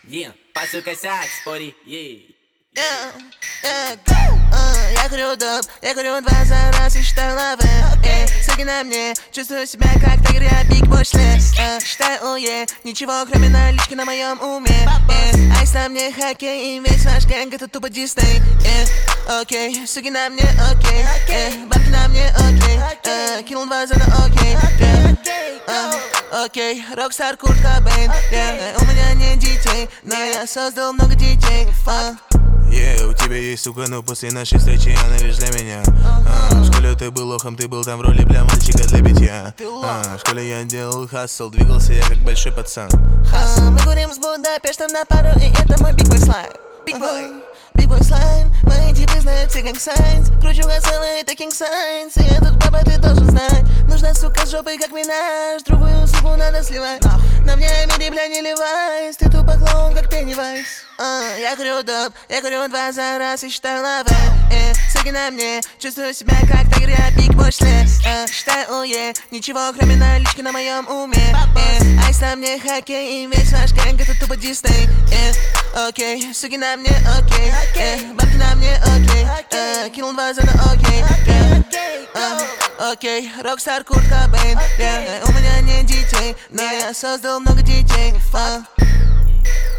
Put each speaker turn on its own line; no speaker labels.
Пасу косяк, спори,
Я курю доп, я курю 2 за раз и считаю лавы. Ссылки на мне, чувствую себя как тигр, я биг после. Считаю ничего кроме налички на моем уме. Айс на мне хоккей, и весь ваш гэнг это тупо Дисней. Окей, суки на мне, окей, бабки на мне, окей, кинул 2 за на окей. Окей, Рокстар, Курт Кобейн. У меня нет детей, но я создал много детей.
У тебя есть сука, но после нашей встречи она лишь для меня. В школе ты был лохом, ты был там в роли бля мальчика для битья. В школе я делал хассл, двигался я как большой пацан.
Мы курим с Будапештом на пару, и это мой биг бой слайм. Биг бой слайм, мои типы знают все как сайнс. Кручу гасалы, это кинг сайнс. И я тут баба, ты должен знать. Нужна сука с жопой, как Минаж. Другую суку надо сливать. На мне мири, бля, не ливайс. Ты тупо клоун, как Пеннивайз. Я курю доп, я курю 2 за раз и считаю лавы. Ссылки на мне, чувствую себя как тигр, я биг после. Считаю ничего кроме налички на моем уме. Айс на мне хоккей, и весь ваш гэнг это тупо Дисней. Окей, суки на мне, окей, бабки на мне, окей, кинул 2 за на окей. Окей, Рокстар, Курт Кобейн. У меня нет детей, но я создал много детей.